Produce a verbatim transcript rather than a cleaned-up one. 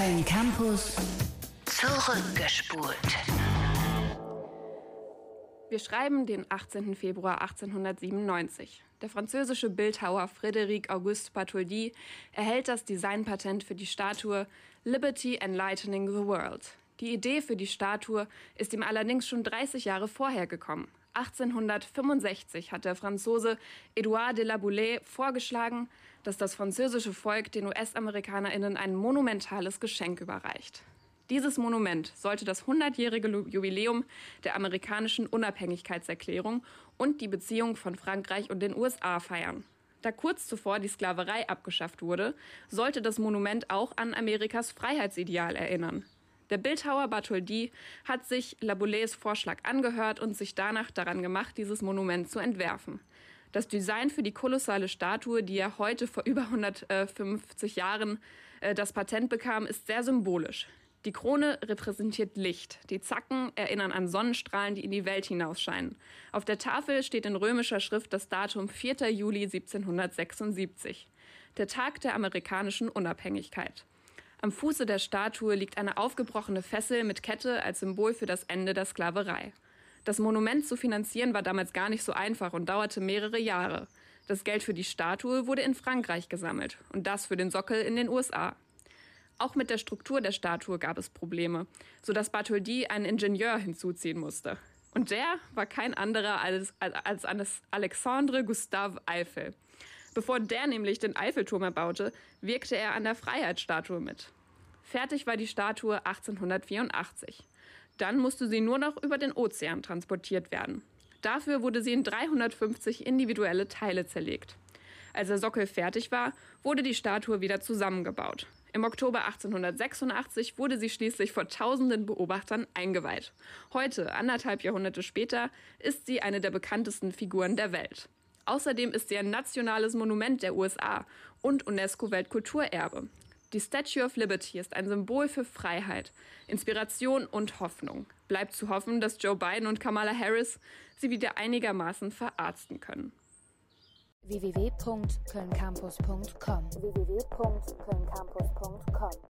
Köln Campus zurückgespult. Wir schreiben den achtzehnten Februar achtzehnhundertsiebenundneunzig. Der französische Bildhauer Frédéric Auguste Bartholdi erhält das Designpatent für die Statue Liberty Enlightening the World. Die Idee für die Statue ist ihm allerdings schon dreißig Jahre vorher gekommen. achtzehnhundertfünfundsechzig hat der Franzose Édouard de la Boulaye vorgeschlagen, dass das französische Volk den U S-AmerikanerInnen ein monumentales Geschenk überreicht. Dieses Monument sollte das hundertjährige Jubiläum der amerikanischen Unabhängigkeitserklärung und die Beziehung von Frankreich und den U S A feiern. Da kurz zuvor die Sklaverei abgeschafft wurde, sollte das Monument auch an Amerikas Freiheitsideal erinnern. Der Bildhauer Bartholdi hat sich La Boulayes Vorschlag angehört und sich danach daran gemacht, dieses Monument zu entwerfen. Das Design für die kolossale Statue, die er heute vor über hundertfünfzig Jahren äh, das Patent bekam, ist sehr symbolisch. Die Krone repräsentiert Licht. Die Zacken erinnern an Sonnenstrahlen, die in die Welt hinausscheinen. Auf der Tafel steht in römischer Schrift das Datum vierter Juli siebzehnhundertsechsundsiebzig, der Tag der amerikanischen Unabhängigkeit. Am Fuße der Statue liegt eine aufgebrochene Fessel mit Kette als Symbol für das Ende der Sklaverei. Das Monument zu finanzieren war damals gar nicht so einfach und dauerte mehrere Jahre. Das Geld für die Statue wurde in Frankreich gesammelt und das für den Sockel in den U S A. Auch mit der Struktur der Statue gab es Probleme, sodass Bartholdi einen Ingenieur hinzuziehen musste. Und der war kein anderer als, als, als Alexandre Gustave Eiffel. Bevor der nämlich den Eiffelturm erbaute, wirkte er an der Freiheitsstatue mit. Fertig war die Statue achtzehnhundertvierundachtzig. Dann musste sie nur noch über den Ozean transportiert werden. Dafür wurde sie in dreihundertfünfzig individuelle Teile zerlegt. Als der Sockel fertig war, wurde die Statue wieder zusammengebaut. Im Oktober achtzehnhundertsechsundachtzig wurde sie schließlich vor tausenden Beobachtern eingeweiht. Heute, anderthalb Jahrhunderte später, ist sie eine der bekanntesten Figuren der Welt. Außerdem ist sie ein nationales Monument der U S A und UNESCO-Weltkulturerbe. Die Statue of Liberty ist ein Symbol für Freiheit, Inspiration und Hoffnung. Bleibt zu hoffen, dass Joe Biden und Kamala Harris sie wieder einigermaßen verarzten können. w w w punkt köln campus punkt com w w w punkt köln campus punkt com